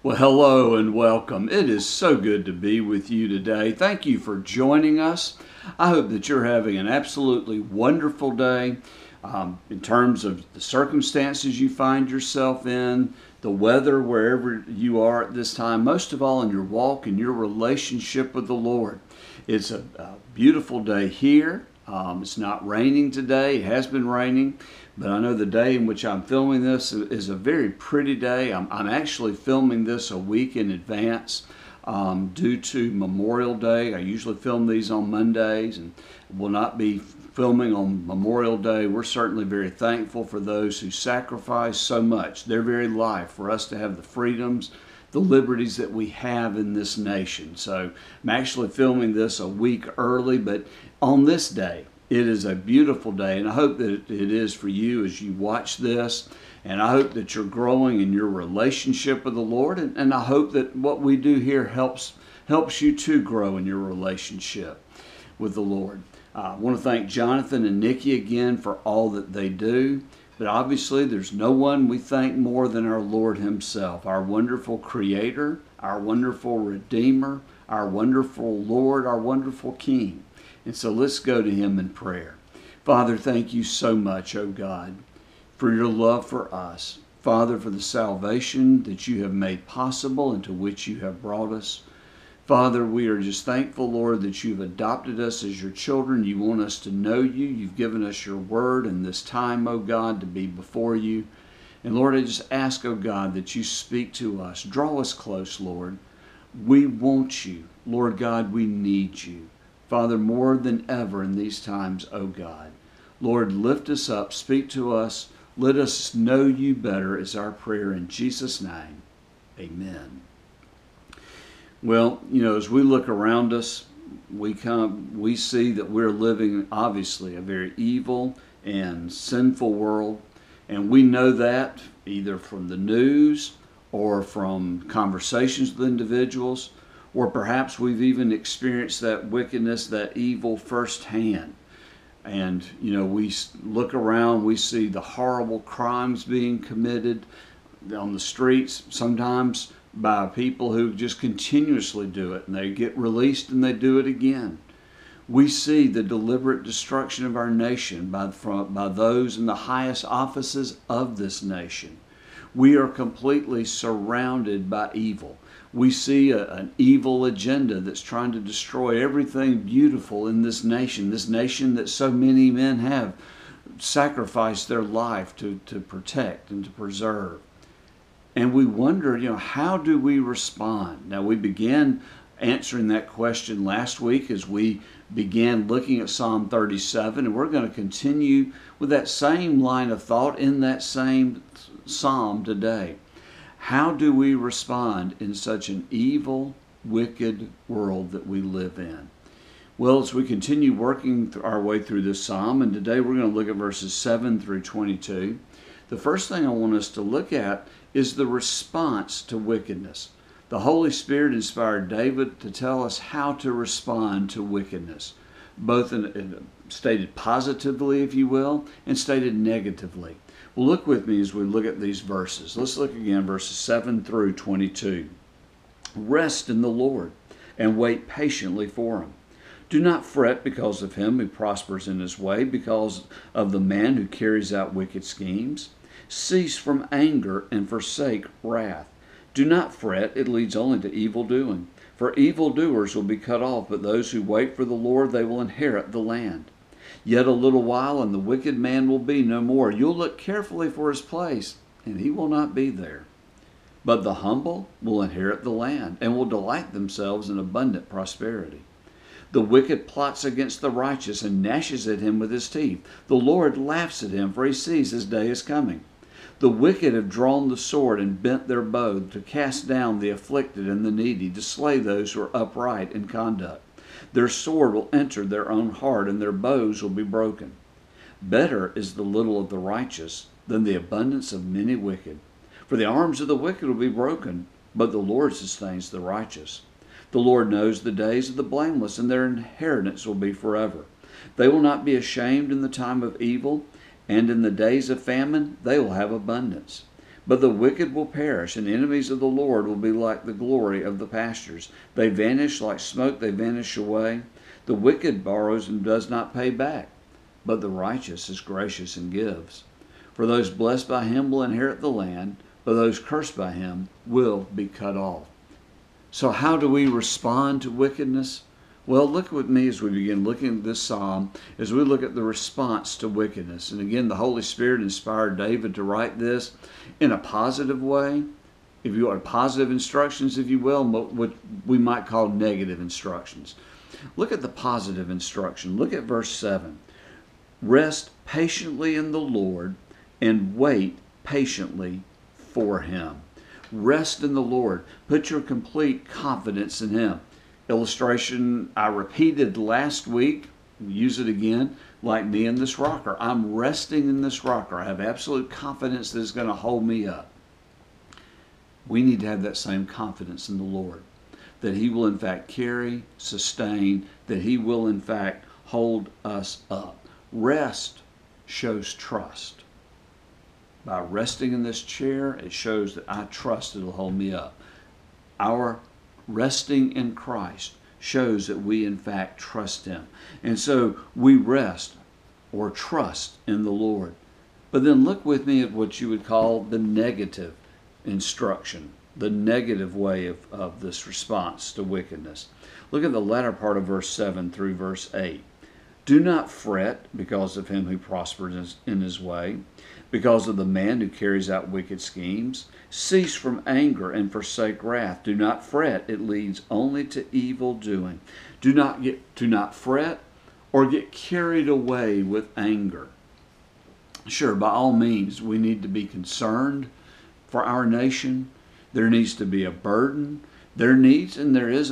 Well, hello and welcome. It is so good to be with you today. Thank you for joining us. I hope that you're having an absolutely wonderful day in terms of the circumstances you find yourself in, the weather wherever you are at this time, most of all in your walk and your relationship with the Lord. It's a beautiful day here. It's not raining today. It has been raining, but I know the day in which I'm filming this is a very pretty day. I'm actually filming this a week in advance due to Memorial Day. I usually film these on Mondays and will not be filming on Memorial Day. We're certainly very thankful for those who sacrifice so much, their very life, for us to have the freedoms, the liberties that we have in this nation. So I'm actually filming this a week early, but on this day, it is a beautiful day, and I hope that it is for you as you watch this, and I hope that you're growing in your relationship with the Lord, and I hope that what we do here helps you to grow in your relationship with the Lord. I want to thank Jonathan and Nikki again for all that they do. But obviously, there's no one we thank more than our Lord Himself, our wonderful Creator, our wonderful Redeemer, our wonderful Lord, our wonderful King. And so let's go to Him in prayer. Father, thank you so much, oh God, for your love for us. Father, for the salvation that you have made possible and to which you have brought us. Father, we are just thankful, Lord, that you've adopted us as your children. You want us to know you. You've given us your word in this time, oh God, to be before you. And Lord, I just ask, oh God, that you speak to us. Draw us close, Lord. We want you. Lord God, we need you. Father, more than ever in these times, oh God. Lord, lift us up. Speak to us. Let us know you better is our prayer in Jesus' name. Amen. Well, as we look around us, we see that we're living, obviously, a very evil and sinful world. And we know that either from the news or from conversations with individuals, or perhaps we've even experienced that wickedness, that evil firsthand. And, we look around, we see the horrible crimes being committed on the streets, sometimes by people who just continuously do it, and they get released and they do it again. We see the deliberate destruction of our nation by those in the highest offices of this nation. We are completely surrounded by evil. We see an evil agenda that's trying to destroy everything beautiful in this nation that so many men have sacrificed their life to protect and to preserve. And we wonder, how do we respond? Now, we began answering that question last week as we began looking at Psalm 37, and we're going to continue with that same line of thought in that same psalm today. How do we respond in such an evil, wicked world that we live in? Well, as we continue working our way through this psalm, and today we're going to look at verses 7 through 22, the first thing I want us to look at is the response to wickedness. The Holy Spirit inspired David to tell us how to respond to wickedness, both stated positively, if you will, and stated negatively. Well, look with me as we look at these verses. Let's look again, verses 7 through 22. Rest in the Lord and wait patiently for Him. Do not fret because of him who prospers in his way, because of the man who carries out wicked schemes. Cease from anger and forsake wrath. Do not fret, it leads only to evil doing. For evildoers will be cut off, but those who wait for the Lord, they will inherit the land. Yet a little while, and the wicked man will be no more. You'll look carefully for his place, and he will not be there. But the humble will inherit the land, and will delight themselves in abundant prosperity. The wicked plots against the righteous, and gnashes at him with his teeth. The Lord laughs at him, for he sees his day is coming. The wicked have drawn the sword and bent their bow to cast down the afflicted and the needy, to slay those who are upright in conduct. Their sword will enter their own heart, and their bows will be broken. Better is the little of the righteous than the abundance of many wicked. For the arms of the wicked will be broken, but the Lord sustains the righteous. The Lord knows the days of the blameless, and their inheritance will be forever. They will not be ashamed in the time of evil, and in the days of famine they will have abundance. But the wicked will perish, and enemies of the Lord will be like the glory of the pastures. They vanish like smoke, they vanish away. The wicked borrows and does not pay back, but the righteous is gracious and gives. For those blessed by him will inherit the land, but those cursed by him will be cut off. So how do we respond to wickedness? Well, look with me as we begin looking at this psalm, as we look at the response to wickedness. And again, the Holy Spirit inspired David to write this in a positive way. If you want positive instructions, if you will, what we might call negative instructions. Look at the positive instruction. Look at verse 7. Rest patiently in the Lord and wait patiently for him. Rest in the Lord. Put your complete confidence in him. Illustration I repeated last week, use it again, like me in this rocker. I'm resting in this rocker. I have absolute confidence that it's going to hold me up. We need to have that same confidence in the Lord, that he will in fact carry, sustain, that he will in fact hold us up. Rest shows trust. By resting in this chair, it shows that I trust it'll hold me up. Our resting in Christ shows that we in fact trust him. And so we rest or trust in the Lord. But then look with me at what you would call the negative instruction, the negative way of this response to wickedness. Look at the latter part of verse 7 through verse 8. Do not fret because of him who prospers in his way, because of the man who carries out wicked schemes. Cease from anger and forsake wrath. Do not fret, it leads only to evil doing. Do not fret or get carried away with anger. Sure, by all means, we need to be concerned for our nation. There needs to be a burden. There is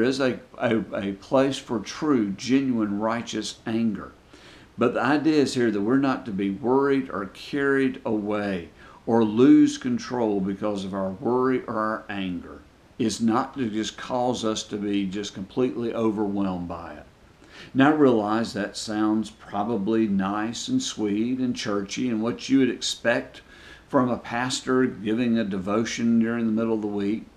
a place for true, genuine, righteous anger. But the idea is here that we're not to be worried or carried away or lose control because of our worry or our anger. It's not to just cause us to be just completely overwhelmed by it. Now I realize that sounds probably nice and sweet and churchy and what you would expect from a pastor giving a devotion during the middle of the week.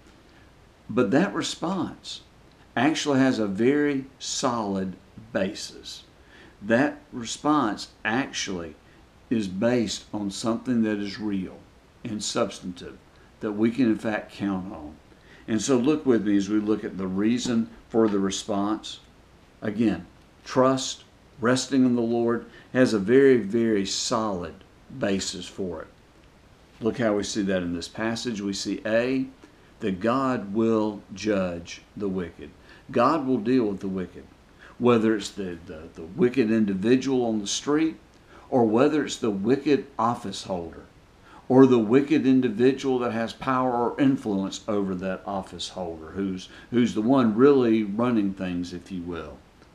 But that response actually has a very solid basis. That response actually is based on something that is real and substantive that we can in fact count on. And so look with me as we look at the reason for the response. Again, trust, resting in the Lord has a very, very solid basis for it. Look how we see that in this passage. We see that God will judge the wicked. God will deal with the wicked. Whether it's the wicked individual on the street, or whether it's the wicked office holder, or the wicked individual that has power or influence over that office holder, who's the one really running things, if you will.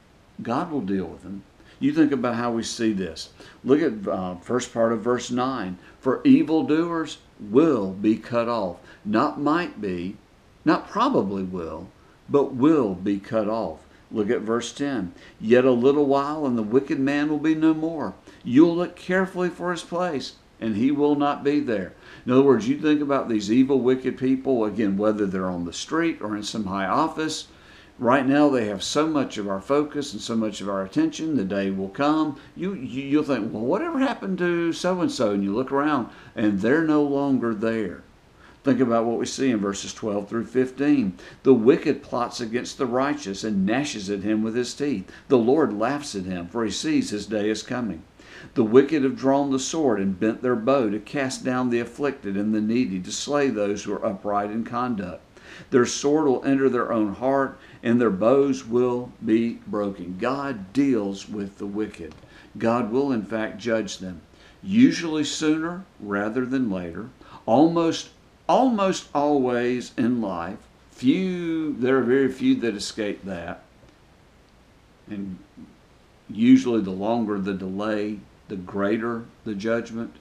God will deal with them. You think about how we see this. Look at first part of verse 9. For evildoers will be cut off. Not might be, not probably will, but will be cut off. Look at verse 10. Yet a little while and the wicked man will be no more. You'll look carefully for his place and he will not be there. In other words, you think about these evil, wicked people, again, whether they're on the street or in some high office. Right now they have so much of our focus and so much of our attention. The day will come. You'll think, well, whatever happened to so-and-so? And you look around and they're no longer there. Think about what we see in verses 12 through 15. The wicked plots against the righteous and gnashes at him with his teeth. The Lord laughs at him, for he sees his day is coming. The wicked have drawn the sword and bent their bow to cast down the afflicted and the needy, to slay those who are upright in conduct. Their sword will enter their own heart, and their bows will be broken. God deals with the wicked. God will, in fact, judge them, usually sooner rather than later, almost always in life. There are very few that escape that. And usually the longer the delay, the greater the judgment.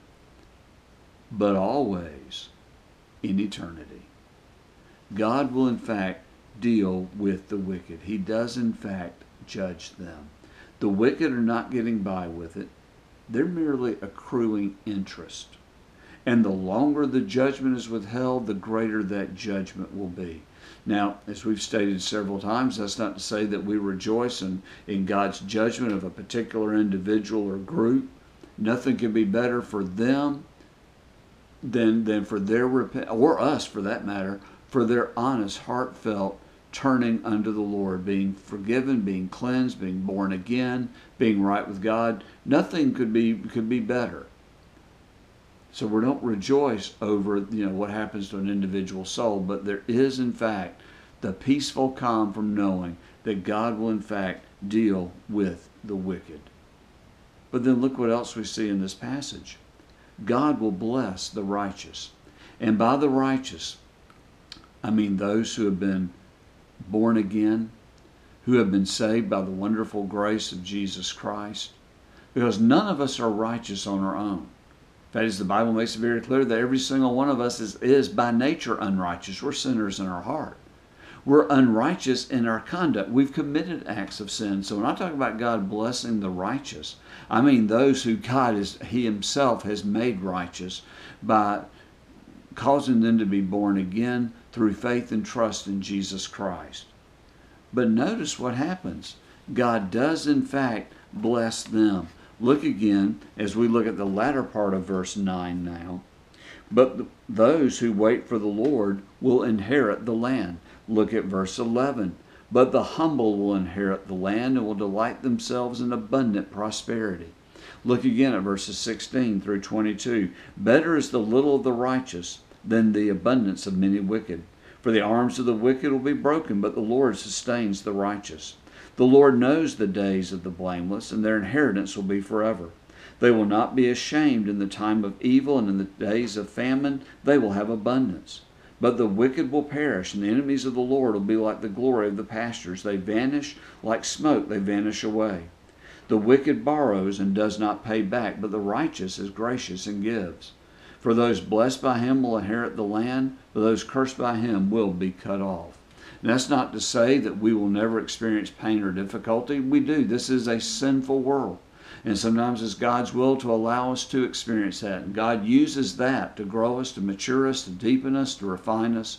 But always in eternity. God will in fact deal with the wicked. He does in fact judge them. The wicked are not getting by with it. They're merely accruing interest. And the longer the judgment is withheld, the greater that judgment will be. Now, as we've stated several times, that's not to say that we rejoice in God's judgment of a particular individual or group. Nothing can be better for them than for their or us for that matter, for their honest, heartfelt turning unto the Lord, being forgiven, being cleansed, being born again, being right with God. Nothing could be better. So we don't rejoice over what happens to an individual soul, but there is in fact the peaceful calm from knowing that God will in fact deal with the wicked. But then look what else we see in this passage. God will bless the righteous. And by the righteous, I mean those who have been born again, who have been saved by the wonderful grace of Jesus Christ. Because none of us are righteous on our own. In fact, as the Bible makes it very clear that every single one of us is by nature unrighteous. We're sinners in our heart. We're unrighteous in our conduct. We've committed acts of sin. So when I talk about God blessing the righteous, I mean those who He Himself has made righteous by causing them to be born again through faith and trust in Jesus Christ. But notice what happens. God does in fact bless them. Look again as we look at the latter part of verse 9 now. But those who wait for the Lord will inherit the land. Look at verse 11. But the humble will inherit the land and will delight themselves in abundant prosperity. Look again at verses 16 through 22. Better is the little of the righteous than the abundance of many wicked. For the arms of the wicked will be broken, but the Lord sustains the righteous. The Lord knows the days of the blameless, and their inheritance will be forever. They will not be ashamed in the time of evil, and in the days of famine they will have abundance. But the wicked will perish, and the enemies of the Lord will be like the glory of the pastures. They vanish like smoke, they vanish away. The wicked borrows and does not pay back, but the righteous is gracious and gives. For those blessed by Him will inherit the land, but those cursed by Him will be cut off. And that's not to say that we will never experience pain or difficulty. We do. This is a sinful world. And sometimes it's God's will to allow us to experience that. And God uses that to grow us, to mature us, to deepen us, to refine us.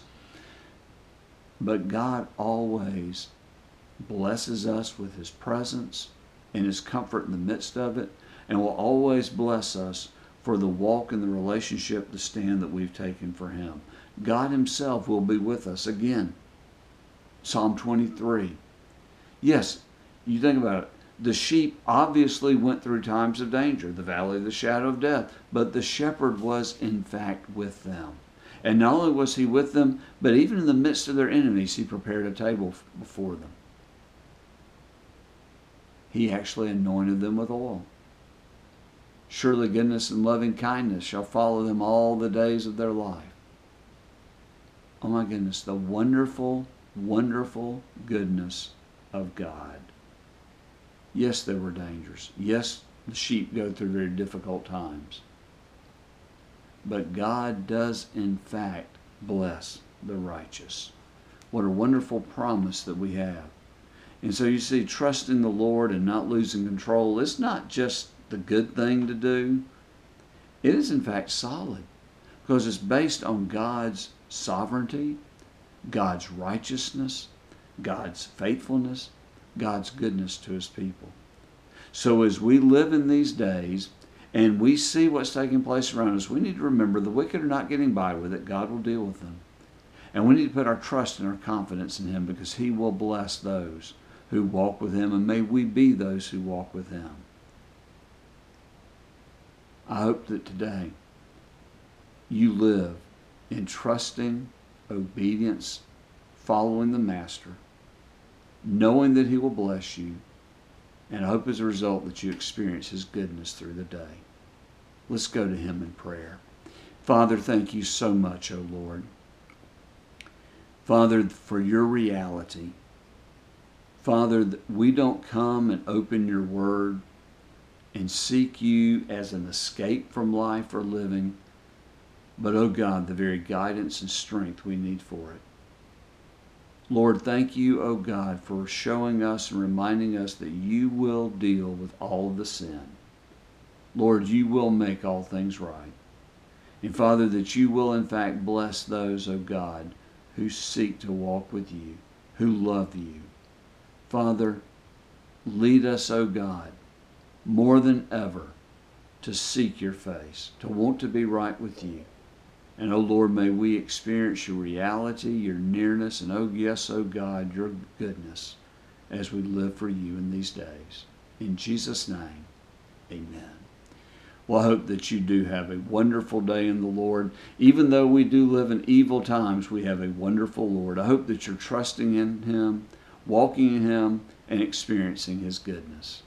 But God always blesses us with His presence and His comfort in the midst of it, and will always bless us for the walk and the relationship, the stand that we've taken for Him. God Himself will be with us again. Psalm 23. Yes, you think about it. The sheep obviously went through times of danger, the valley of the shadow of death, but the shepherd was in fact with them. And not only was He with them, but even in the midst of their enemies, He prepared a table before them. He actually anointed them with oil. Surely goodness and loving kindness shall follow them all the days of their life. Oh my goodness, the wonderful, wonderful goodness of God. Yes, there were dangers. Yes, the sheep go through very difficult times. But God does in fact bless the righteous. What a wonderful promise that we have. And so you see, trusting the Lord and not losing control is not just the good thing to do. It is in fact solid because it's based on God's sovereignty, God's righteousness, God's faithfulness, God's goodness to His people. So as we live in these days and we see what's taking place around us, we need to remember the wicked are not getting by with it. God will deal with them. And we need to put our trust and our confidence in Him because He will bless those who walk with Him, and may we be those who walk with Him. I hope that today you live in trusting obedience, following the Master, knowing that He will bless you, and I hope as a result that you experience His goodness through the day. Let's go to Him in prayer. Father, thank you so much, O Lord. Father, for your reality. Father, we don't come and open your word and seek you as an escape from life or living, but, oh God, the very guidance and strength we need for it. Lord, thank you, oh God, for showing us and reminding us that you will deal with all of the sin. Lord, you will make all things right. And Father, that you will in fact bless those, oh God, who seek to walk with you, who love you. Father, lead us, oh God, more than ever to seek your face, to want to be right with you. And, oh Lord, may we experience your reality, your nearness, and, oh yes, oh God, your goodness as we live for you in these days. In Jesus' name, amen. Well, I hope that you do have a wonderful day in the Lord. Even though we do live in evil times, we have a wonderful Lord. I hope that you're trusting in him, walking in him, and experiencing his goodness.